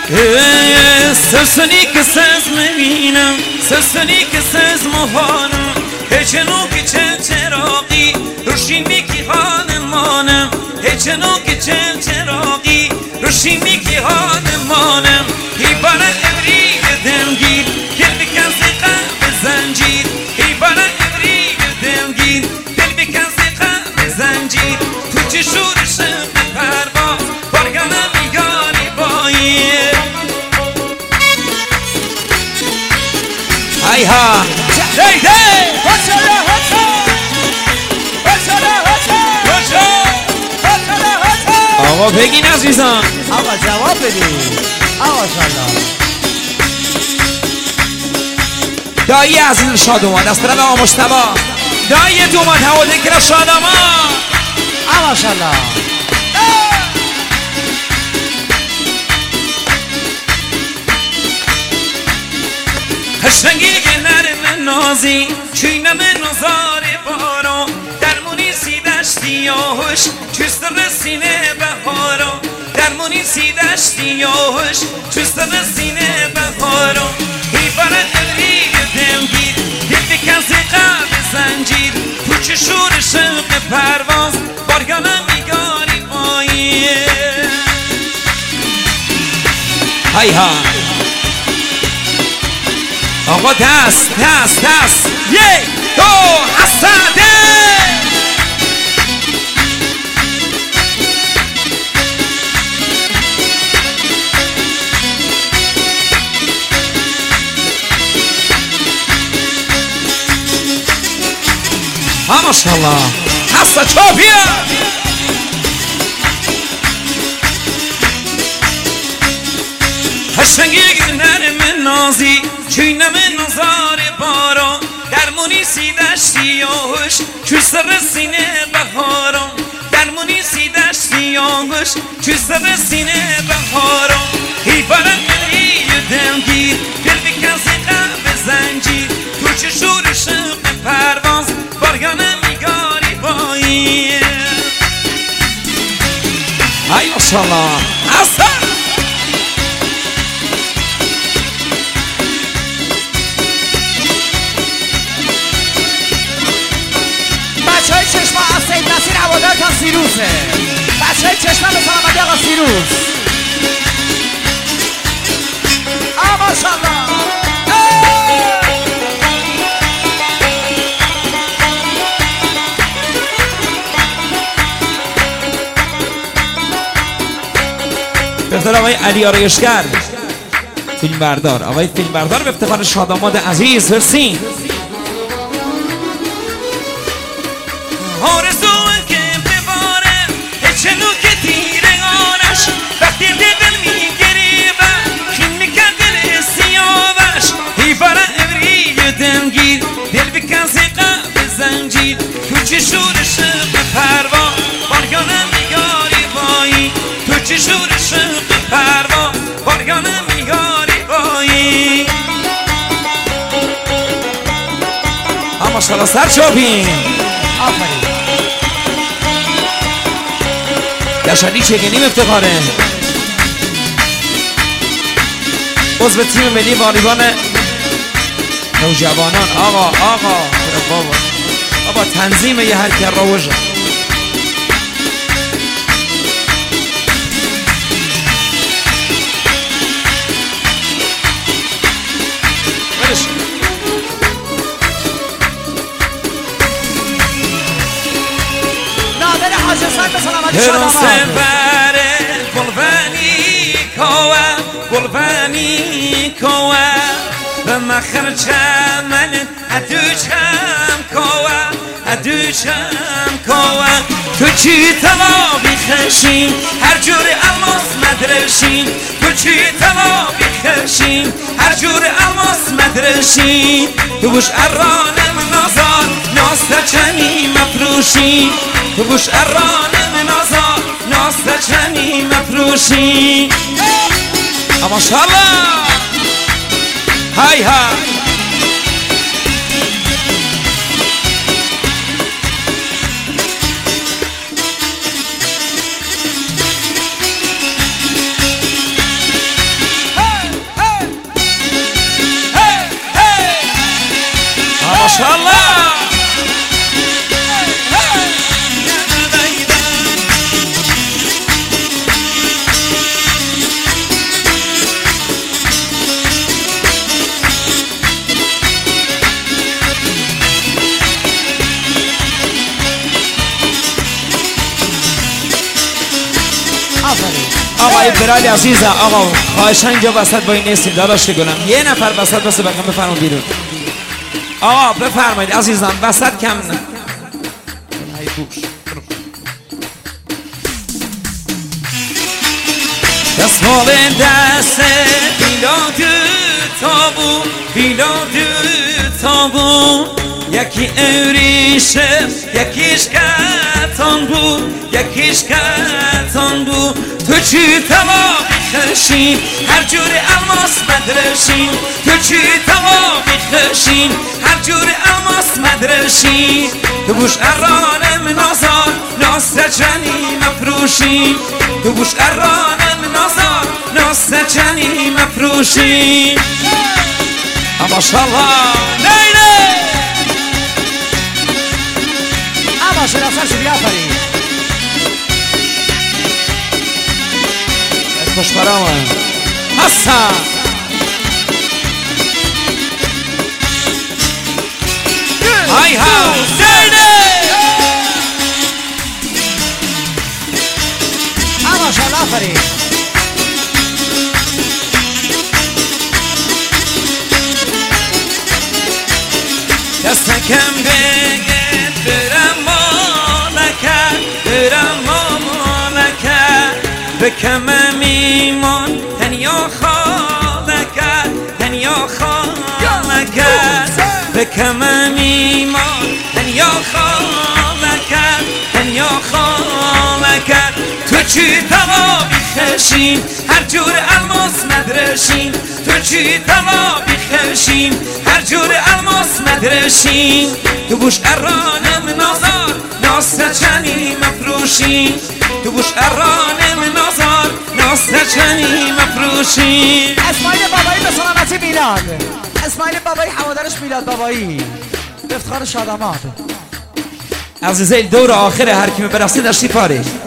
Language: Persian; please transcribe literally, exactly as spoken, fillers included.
سرسنی که سز میبینم سرسنی که سز مهانم هچنو که چل چراقی روشینی که حالمانم هچنو که چل چراقی روشینی که حالمانم هی بارا ابری دمگیر دل بکن زقم زنجیر هی بارا ابری دمگیر دل بکن زقم زنجیر تو چه شورشم پرواز بارگانم یاری بایی های ها هی هی هچلا هچلا هچلا هچلا هچلا هچلا آقا بگین عزیزان آقا جواب بدین آقا شالا دایی عزیز شادومان از طرف آقا مجتبی دایی دومان هوادکر شادومان آقا شالا هشتنگی نرم نازی چینم نزار بارو درمونی سی دشتی آهوش چست رسینه بهارو درمونی سی دشتی آهوش چست رسینه بهارو هی بارا ابری دمگیر دل بکن زقم زنجیر تو چه شور شوق پرواز بارگانم میگاری مایه های ها آقا دست دست دست یک دو حسده ها ماشاءالله حسا چوبیا هشتنگی نرم نازی چینم نزار بارو درمونی سی دشتی آهوش چوست رسینه بهارو درمونی سی دشتی آهوش چوست رسینه بهارو هی بارا ابری دمگیر دل بکن زقم زنجیر تو چه شور شوق پرواز بارگانم میگاری بایی های ماشاءالله حسن بچه های چشمه از سید نصیر هوادار تا سیروسه بچه های چشمه به سلامتی آقا سیروس آقا ماشاءالله به افتخار آقای علی آرایشگر فیلم بردار آقای فیلم بردار به افتخار شاداماد عزیز فرسین آرزوان که بباره چنو که تیره آرش وقتی دل میگیری و کین میکن دل سیاوش هی بارا ابری دمگیر دل بکن زقم زنجیر تو چه شورش به پروا بارگانم میگاری بایی تو چه شورش به پروا بارگانم میگاری بایی ها ماشاءالله سر چوبین آفرین گشنی چگنی افتخاره عضو تیم ملی والیبال نوجوانان آقا آقا بابا بابا تنظیم یه هر کر روژه نادر حاج حسین به سلامتی هرون شاداماد سبره گلوانی کوه گلوانی کوه به مخر چمن ادوچم کوه ادوچم کوه تو چی توابی خشین هر جور الماس مدرشین تو چی توابی خشین هر جور الماس مدرشین تو بوش ارانم نازار ناست چنی مفروشین تو بوش ارانم نازار ناست چنی مفروشین ماشاءالله های های آقای برالی عزیزم، آقا خواهشان اینجا وسط با این نیستیم داداش گلم، یه نفر وسط بسه بقیم بفرمون بیرون. آقا بفرمایید عزیزم وسط کم نه. دستمال دست بیلاد تابو بیلاد تابو یکی اوریشه یکیش کتان بود یکیش کتان بود تو چی تمام خشین هر جور الماس مدرشین تو چی تمام خشین هر جور الماس مدرشین تو بوش ارانم نازار ناسه جنی مفروشین تو بوش ارانم نازار ناسه جنی مفروشین اما شالله نیره اما شده اصلا شو بیافرین خوش برامن حسن های ها زیده اما شالله آفرین دستکم بگه برم مالکه برم مالکه بکمم ایمان تنیا خالکه تنیا خالکه بکمم ایمان تنیا خالکه تنیا خالکه تو چی توابی خشین هر جور الماس مدرشین تو چی توابی خشین هر جور الماس مدرشین تو بوش ارانم نازار ناسه چنی مفروشین تو بوش ارانم نازار ناسه چنی مفروشین اسماعیل بابایی به سلامتی میلاد اسماعیل بابایی حوادرش میلاد بابایی به افتخار شادامات عزیزه دور آخر هر کی برسید داشتی پاره